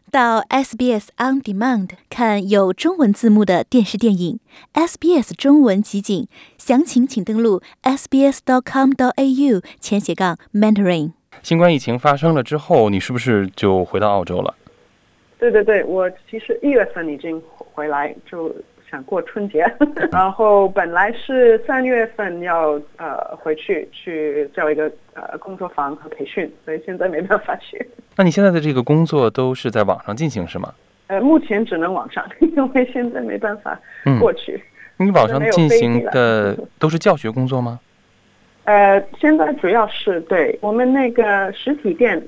到 SBS On Demand 看有中文字幕的电视电影 SBS 中文集锦，详情请登录 sbs.com.au/Mandarin。 新冠疫情发生了之后，你是不是就回到澳洲了？ 对，我其实1月份已经回来，就想过春节，然后本来是3月份要回去叫一个工作坊和培训，所以现在没办法去。 那你现在的这个工作都是在网上进行是吗？ 目前只能网上，因为现在没办法过去。 你网上进行的都是教学工作吗？ 现在主要是对我们那个实体店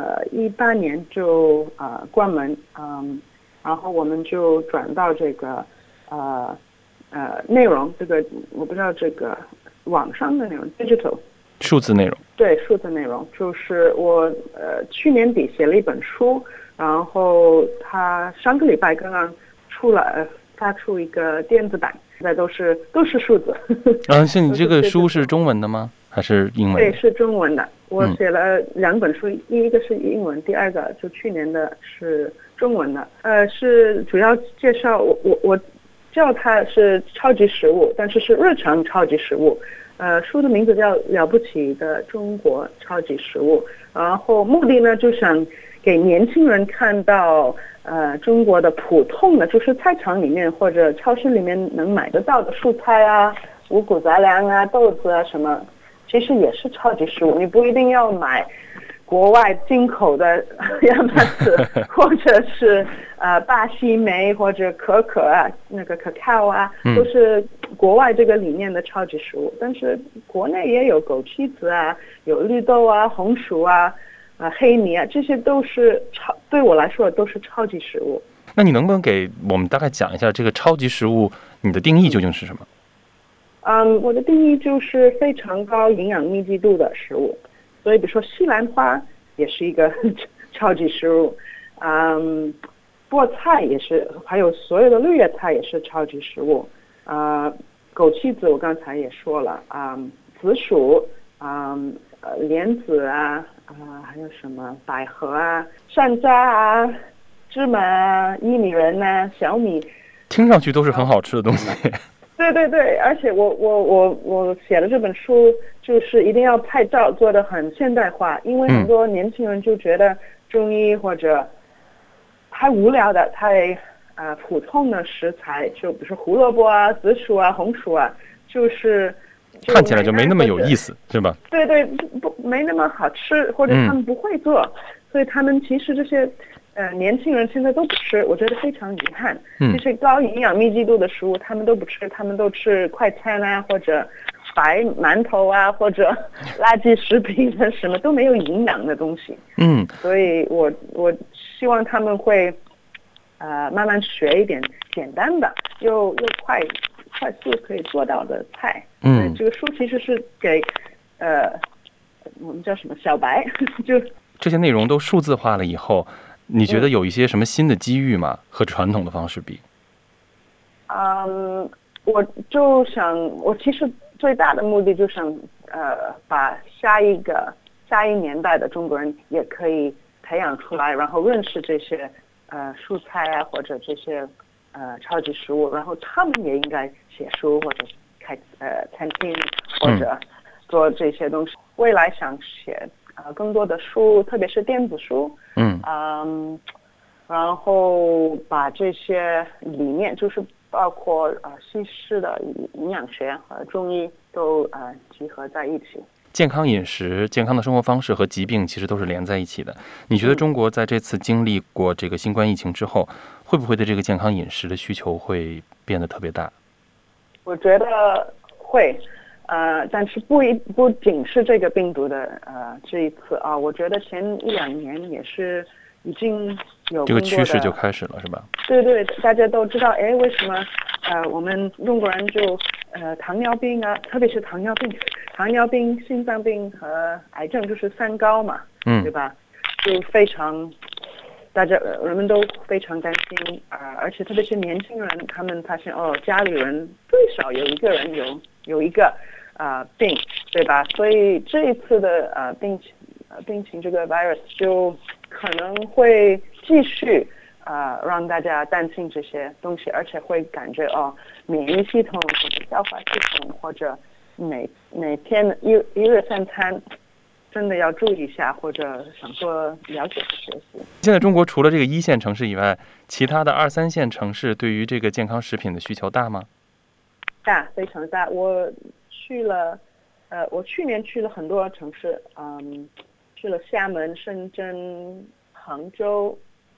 ，18年就关门，然后我们就转到这个内容，这个我不知道这个网上的内容 digital 数字内容。 对，数字内容就是我去年底写了一本书，然后他上个礼拜刚刚发出一个电子版，现在都是数字。 是你这个书是中文的吗？还是英文的？ 对，是中文的。我写了2本书，第一个是英文，第二个就去年的是中文的。是主要介绍我叫它是超级食物，但是是日常超级食物。书的名字叫《了不起的中国超级食物》，然后目的呢就想给年轻人看到中国的普通的，就是菜场里面或者超市里面能买得到的蔬菜啊、五谷杂粮啊、豆子啊什么，其实也是超级食物。你不一定要买国外进口的亚麻籽，或者是巴西莓或者可可啊，那个可靠啊，都是国外这个里面的超级食物。但是国内也有枸杞子啊，有绿豆啊、红薯啊、黑米啊，这些都是对我来说都是超级食物。 那你能不能给我们大概讲一下这个超级食物你的定义究竟是什么？ 我的定义就是非常高营养密集度的食物。所以比如说西兰花也是一个超级食物，菠菜也是，还有所有的绿叶菜也是超级食物。枸杞子我刚才也说了，紫薯，莲子啊，还有什么百合啊、山楂啊、芝麻啊、薏米仁啊、小米， 听上去都是很好吃的东西。 对，而且我写的这本书就是一定要拍照做得很现代化，因为很多年轻人就觉得中医或者太无聊的、太普通的食材，就比如说胡萝卜啊、紫薯啊、红薯啊，就看起来就没那么有意思，是吧？ 对，没那么好吃，或者他们不会做，所以他们其实这些年轻人现在都不吃，我觉得非常遗憾。这些高营养密集度的食物他们都不吃，他们都吃快餐啊，或者白馒头啊，或者垃圾食品啊，什么都没有营养的东西。所以我希望他们会慢慢学一点简单的又快速可以做到的菜。这个书其实是给我们叫什么小白，就这些内容都数字化了以后，你觉得有一些什么新的机遇吗？和传统的方式比？ 我就想，我其实最大的目的就想把下一年代的中国人也可以培养出来，然后认识这些蔬菜啊，或者这些超级食物，然后他们也应该写书或者开餐厅或者做这些东西。未来想写更多的书，特别是电子书，然后把这些理念，就是包括西式的营养学和中医都集合在一起。 健康饮食、健康的生活方式和疾病其实都是连在一起的。你觉得中国在这次经历过这个新冠疫情之后，会不会对这个健康饮食的需求会变得特别大？ 我觉得会，但是不仅是这个病毒的这一次啊，我觉得前1-2年也是已经有这个趋势就开始了，是吧？ 对，大家都知道，为什么我们中国人就糖尿病啊，特别是糖尿病、心脏病和癌症就是3高嘛，对吧？就非常人们都非常担心，而且特别是年轻人，他们发现家里人最少有一个人有一个病，对吧？所以这一次的病情这个 virus 就可能会继续让大家担心这些东西，而且会感觉免疫系统或者消化系统或者每天一日三餐真的要注意一下，或者想多了解学习。 现在中国除了这个1线城市以外，其他的2、3线城市对于这个健康食品的需求大吗？ 大，非常大。我去年去了很多城市，去了厦门、深圳、杭州，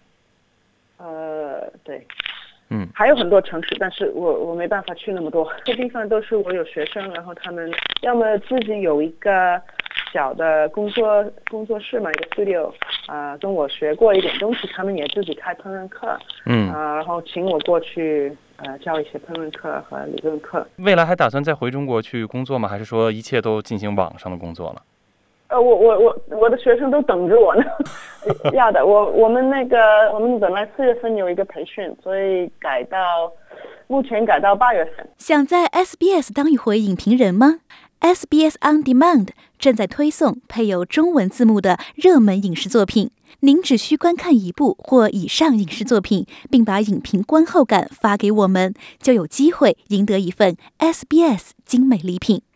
对，还有很多城市，但是我没办法去那么多。这地方都是我有学生，然后他们要么自己有一个小的工作室嘛，一个 studio， 跟我学过一点东西，他们也自己开烹饪课，然后请我过去教一些烹饪课和理论课。 未来还打算再回中国去工作吗？还是说一切都进行网上的工作了？ 我的学生都等着我呢。要的，我们本来4月份有一个培训，所以目前改到8月份。 想在 SBS 当一回影评人吗？ SBS On Demand 正在推送配有中文字幕的热门影视作品，您只需观看一部或以上影视作品，并把影评观后感发给我们，就有机会赢得一份 SBS 精美礼品。